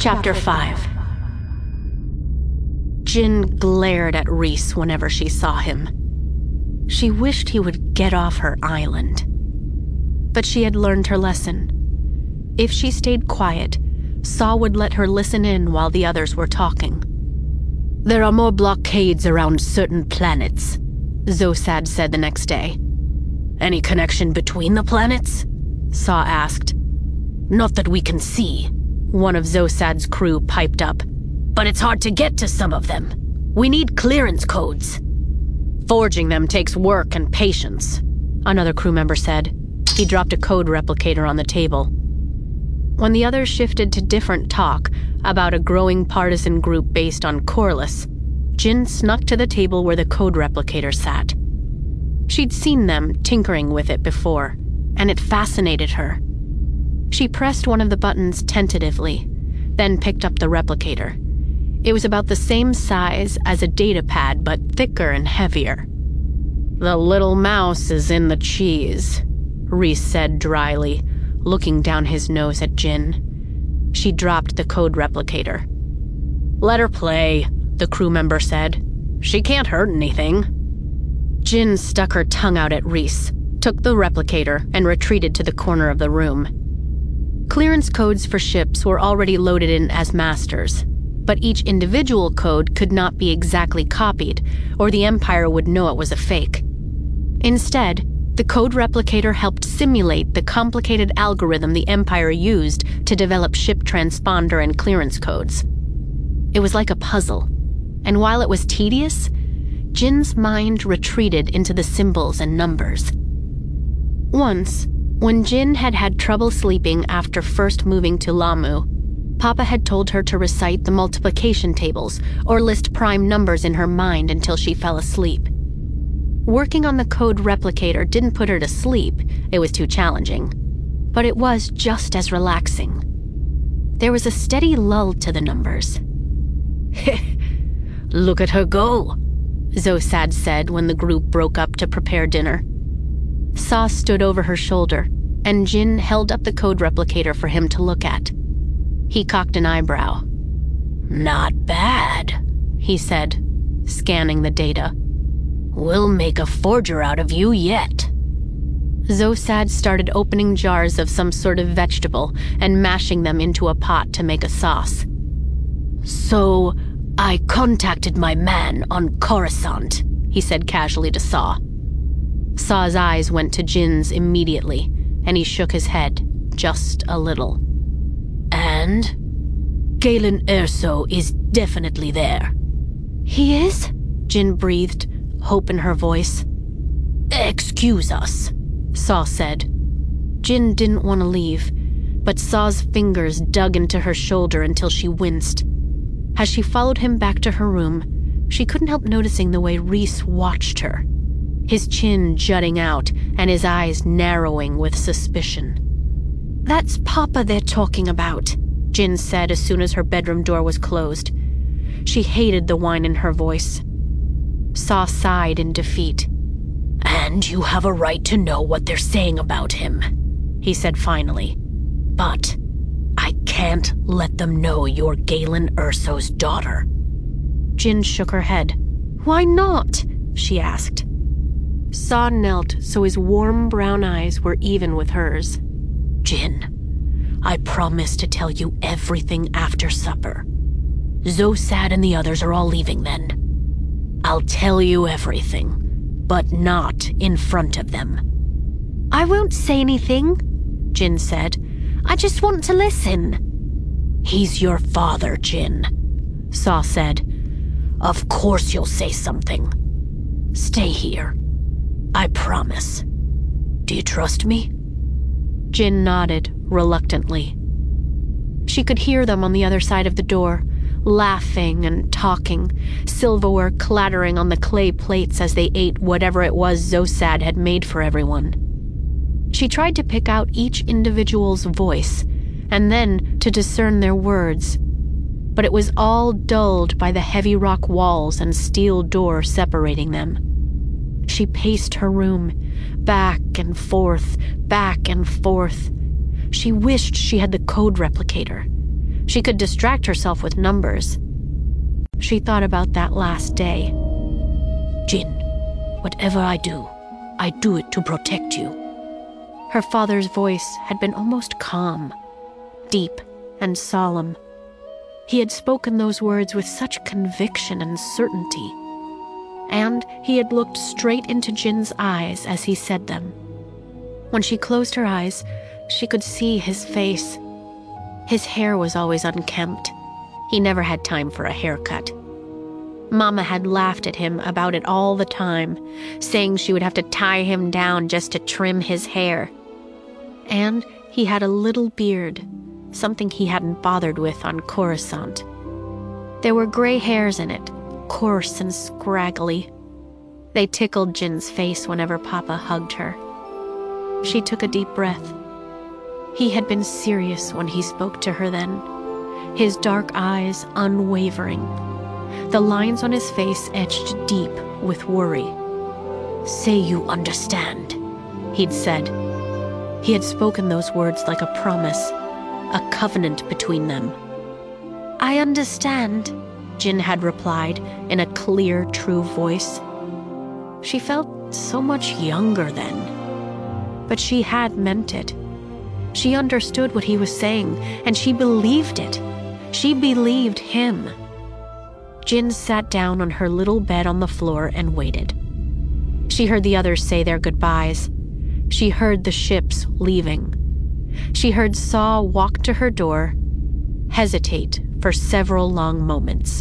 Chapter 5. Jin glared at Rhys whenever she saw him. She wished he would get off her island. But she had learned her lesson. If she stayed quiet, Saw would let her listen in while the others were talking. "There are more blockades around certain planets," Zosad said the next day. "Any connection between the planets?" Saw asked. "Not that we can see," one of Zosad's crew piped up. "But it's hard to get to some of them. We need clearance codes." "Forging them takes work and patience," another crew member said. He dropped a code replicator on the table. When the others shifted to different talk about a growing partisan group based on Corliss, Jin snuck to the table where the code replicator sat. She'd seen them tinkering with it before, and it fascinated her. She pressed one of the buttons tentatively, then picked up the replicator. It was about the same size as a datapad, but thicker and heavier. "The little mouse is in the cheese," Rhys said dryly, looking down his nose at Jin. She dropped the code replicator. "Let her play," the crew member said. "She can't hurt anything." Jin stuck her tongue out at Rhys, took the replicator, and retreated to the corner of the room. Clearance codes for ships were already loaded in as masters, but each individual code could not be exactly copied, or the Empire would know it was a fake. Instead, the code replicator helped simulate the complicated algorithm the Empire used to develop ship transponder and clearance codes. It was like a puzzle, and while it was tedious, Jin's mind retreated into the symbols and numbers. Once, when Jin had had trouble sleeping after first moving to Lamu, Papa had told her to recite the multiplication tables or list prime numbers in her mind until she fell asleep. Working on the code replicator didn't put her to sleep, it was too challenging, but it was just as relaxing. There was a steady lull to the numbers. "Look at her go," Zosad said when the group broke up to prepare dinner. Saw stood over her shoulder, and Jin held up the code replicator for him to look at. He cocked an eyebrow. "Not bad," he said, scanning the data. "We'll make a forger out of you yet." Zosad started opening jars of some sort of vegetable and mashing them into a pot to make a sauce. "So, I contacted my man on Coruscant," he said casually to Saw. Saw's eyes went to Jin's immediately, and he shook his head, just a little. "And? Galen Erso is definitely there." "He is?" Jin breathed, hope in her voice. "Excuse us," Saw said. Jin didn't want to leave, but Saw's fingers dug into her shoulder until she winced. As she followed him back to her room, she couldn't help noticing the way Rhys watched her, his chin jutting out and his eyes narrowing with suspicion. "That's Papa they're talking about," Jin said as soon as her bedroom door was closed. She hated the whine in her voice. Saw sighed in defeat. "And you have a right to know what they're saying about him," he said finally. "But I can't let them know you're Galen Erso's daughter." Jin shook her head. "Why not?" she asked. Saw knelt so his warm brown eyes were even with hers. "Jin, I promise to tell you everything after supper. Zosad and the others are all leaving then. I'll tell you everything, but not in front of them." "I won't say anything," Jin said. "I just want to listen." "He's your father, Jin," Saw said. "Of course you'll say something. Stay here. I promise. Do you trust me?" Jin nodded reluctantly. She could hear them on the other side of the door, laughing and talking, silverware clattering on the clay plates as they ate whatever it was Zosad had made for everyone. She tried to pick out each individual's voice, and then to discern their words, but it was all dulled by the heavy rock walls and steel door separating them. She paced her room, back and forth, back and forth. She wished she had the code replicator. She could distract herself with numbers. She thought about that last day. Jin, whatever I do it to protect you. Her father's voice had been almost calm, deep and solemn. He had spoken those words with such conviction and certainty. And he had looked straight into Jin's eyes as he said them. When she closed her eyes, she could see his face. His hair was always unkempt. He never had time for a haircut. Mama had laughed at him about it all the time, saying she would have to tie him down just to trim his hair. And he had a little beard, something he hadn't bothered with on Coruscant. There were gray hairs in it, coarse and scraggly. They tickled Jin's face whenever Papa hugged her. She took a deep breath. He had been serious when he spoke to her then, his dark eyes unwavering, the lines on his face etched deep with worry. "Say you understand," he'd said. He had spoken those words like a promise, a covenant between them. "I understand," Jin had replied in a clear, true voice. She felt so much younger then, but she had meant it. She understood what he was saying, and she believed it. She believed him. Jin sat down on her little bed on the floor and waited. She heard the others say their goodbyes. She heard the ships leaving. She heard Saw walk to her door, hesitate for several long moments.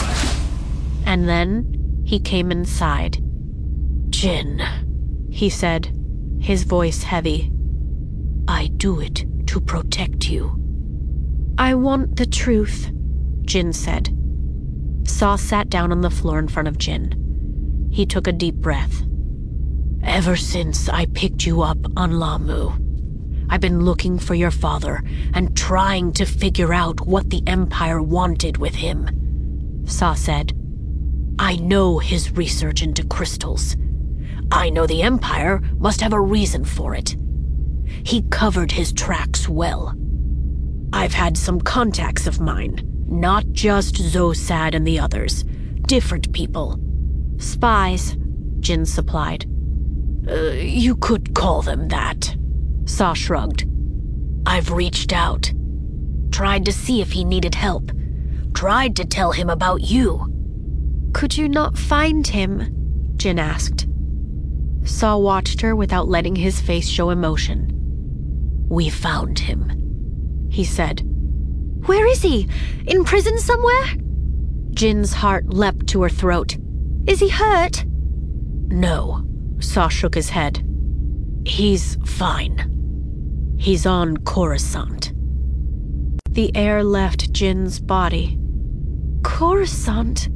And then he came inside. "Jin," he said, his voice heavy. "I do it to protect you." "I want the truth," Jin said. Saw sat down on the floor in front of Jin. He took a deep breath. "Ever since I picked you up on Lahmu, I've been looking for your father and trying to figure out what the Empire wanted with him," Saw said. "I know his research into crystals. I know the Empire must have a reason for it. He covered his tracks well. I've had some contacts of mine, not just Zosad and the others, different people." "Spies," Jin supplied. You could call them that," Saw shrugged. "I've reached out. Tried to see if he needed help. Tried to tell him about you." "Could you not find him?" Jin asked. Saw watched her without letting his face show emotion. "We found him," he said. "Where is he? In prison somewhere?" Jin's heart leapt to her throat. "Is he hurt?" "No," Saw shook his head. "He's fine. He's on Coruscant." The air left Jin's body. "Coruscant?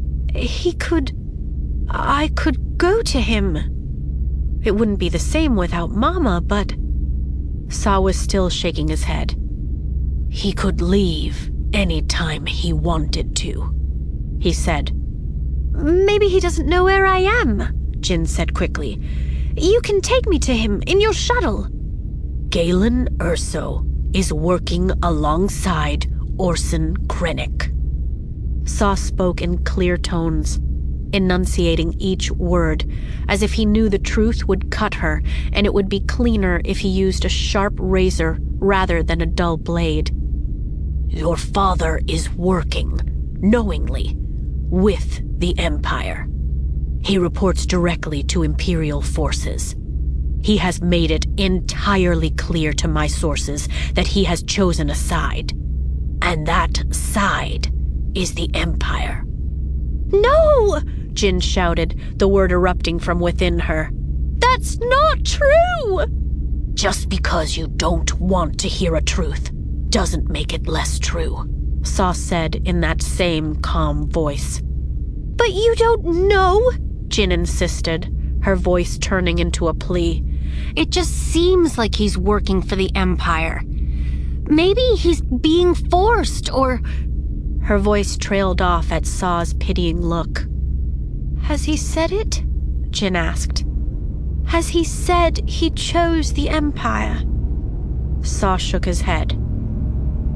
I could go to him. It wouldn't be the same without Mama, but..." Saw was still shaking his head. "He could leave any time he wanted to," he said. "Maybe he doesn't know where I am," Jin said quickly. "You can take me to him in your shuttle." "Galen Erso is working alongside Orson Krennic." Saw spoke in clear tones, enunciating each word, as if he knew the truth would cut her, and it would be cleaner if he used a sharp razor rather than a dull blade. "Your father is working, knowingly, with the Empire. He reports directly to Imperial forces. He has made it entirely clear to my sources that he has chosen a side. And that side is the Empire." "No!" Jin shouted, the word erupting from within her. "That's not true!" "Just because you don't want to hear a truth doesn't make it less true," Saw said in that same calm voice. "But you don't know," Jin insisted, her voice turning into a plea. "It just seems like he's working for the Empire. Maybe he's being forced, or..." Her voice trailed off at Saw's pitying look. "Has he said it?" Jin asked. "Has he said he chose the Empire?" Saw shook his head. "It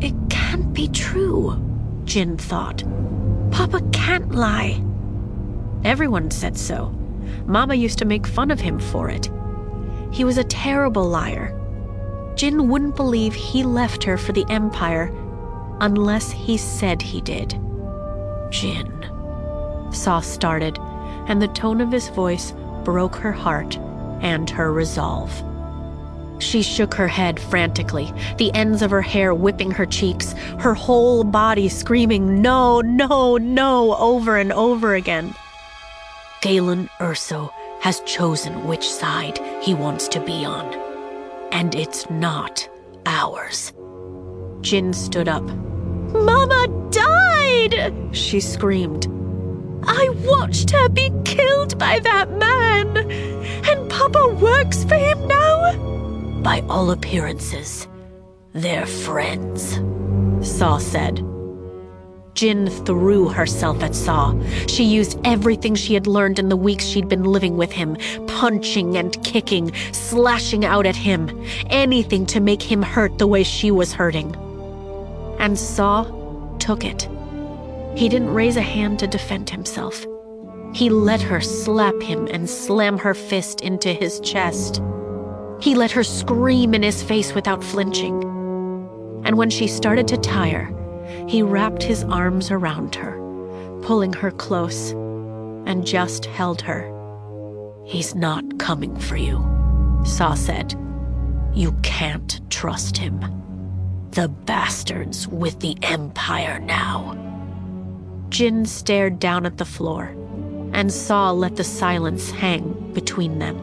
can't be true, Jin thought. Papa can't lie. Everyone said so. Mama used to make fun of him for it. He was a terrible liar. Jin wouldn't believe he left her for the Empire unless he said he did. Jin, Saw started, and the tone of his voice broke her heart and her resolve. She shook her head frantically, the ends of her hair whipping her cheeks, her whole body screaming, "No, no, no," over and over again. Galen Erso has chosen which side he wants to be on, and it's not ours. Jin stood up. Mama died! She screamed. I watched her be killed by that man, and Papa works for him now? By all appearances, they're friends, Saw said. Jin threw herself at Saw. She used everything she had learned in the weeks she'd been living with him, punching and kicking, slashing out at him, anything to make him hurt the way she was hurting. And Saw took it. He didn't raise a hand to defend himself. He let her slap him and slam her fist into his chest. He let her scream in his face without flinching. And when she started to tire, he wrapped his arms around her, pulling her close, and just held her. He's not coming for you, Saw said. You can't trust him. The bastard's with the Empire now. Jin stared down at the floor, and Saw let the silence hang between them.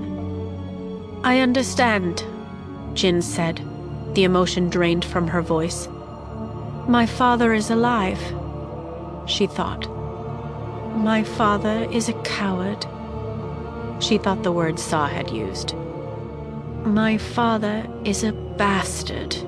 I understand, Jin said, the emotion drained from her voice. My father is alive, she thought. My father is a coward. She thought the word Saw had used. My father is a bastard.